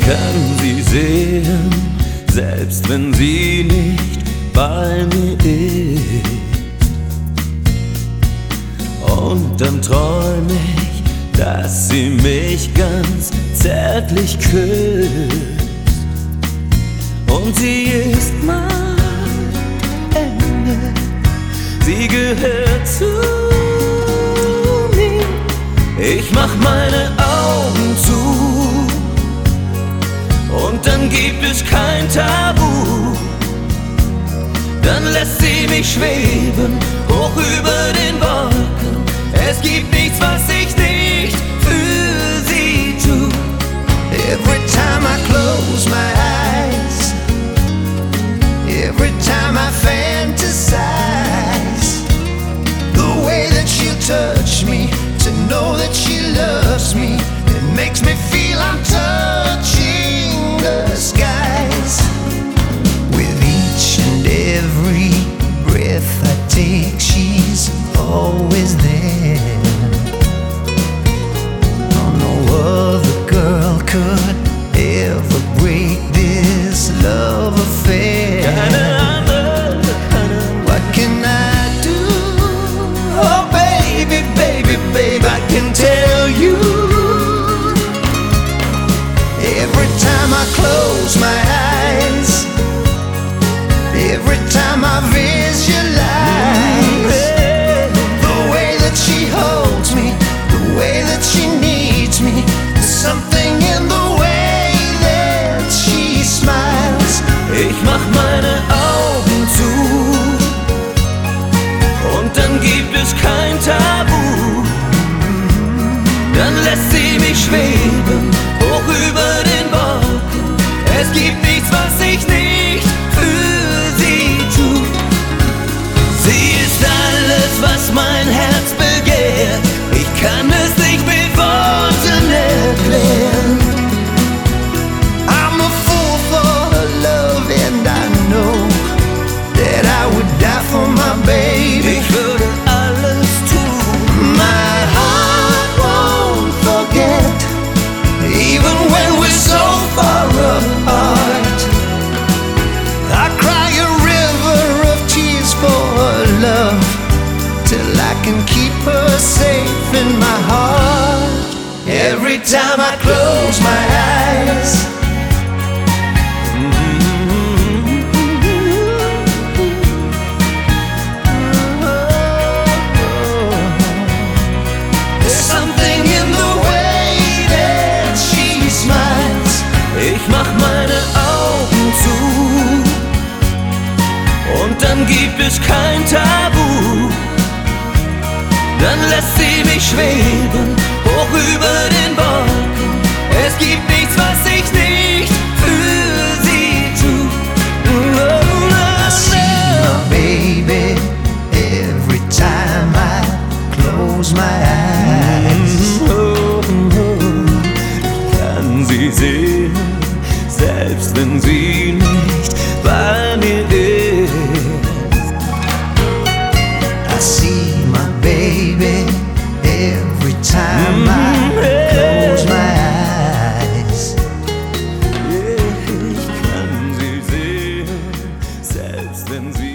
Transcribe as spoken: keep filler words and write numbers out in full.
kann sie sehen, selbst wenn sie nicht bei mir ist. Und dann träum ich, dass sie mich ganz zärtlich küsst. Und sie ist mein Engel, sie gehört zu mir. Ich mach meine Augen zu und dann gibt es kein Tabu. Dann lässt sie mich schweben, hoch über den Wolken. Es gibt nichts, was ich nicht für sie tu. Every time I close my eyes, every time I fantasize, the way that she'll touch me, to know that she loves me, it makes me feel I'm touching the skies. With each and every breath I take, she's always there. Oh, no other girl could ever break this love affair. What can I do? Oh baby, baby, baby, I can tell you. Every time I close my eyes, every time I visualize, the way that she holds me, the way that she needs me, there's something in the way that she smiles. Ich mach meine Augen zu und dann gibt es kein Tabu. Dann lässt sie mich schweben, hoch über den Wolken. Es gibt nichts, was ich nicht für sie tu. Sie ist alles, was mein Herz begehrt. Ich kann es nicht mit Worten erklären. I'm a fool for her love and I know that I would die for my baby. Ich würde alles tun. My heart won't forget, even when we're so far apart. I cry a river of tears for her love, till I can keep her safe in my heart. Every time I close my eyes, there's something in the way that she smiles. Ich mach meine Augen zu und dann gibt es kein Tabu. Dann lässt sie mich schweben, hoch über den Wolken. Es gibt nichts, was ich nicht für sie tu. I see my baby every time I close my eyes. Oh, oh, ich kann sie sehen, selbst wenn sie nicht bei mir ist. I see my baby every time I close my eyes. Ich kann sie sehen, selbst wenn sie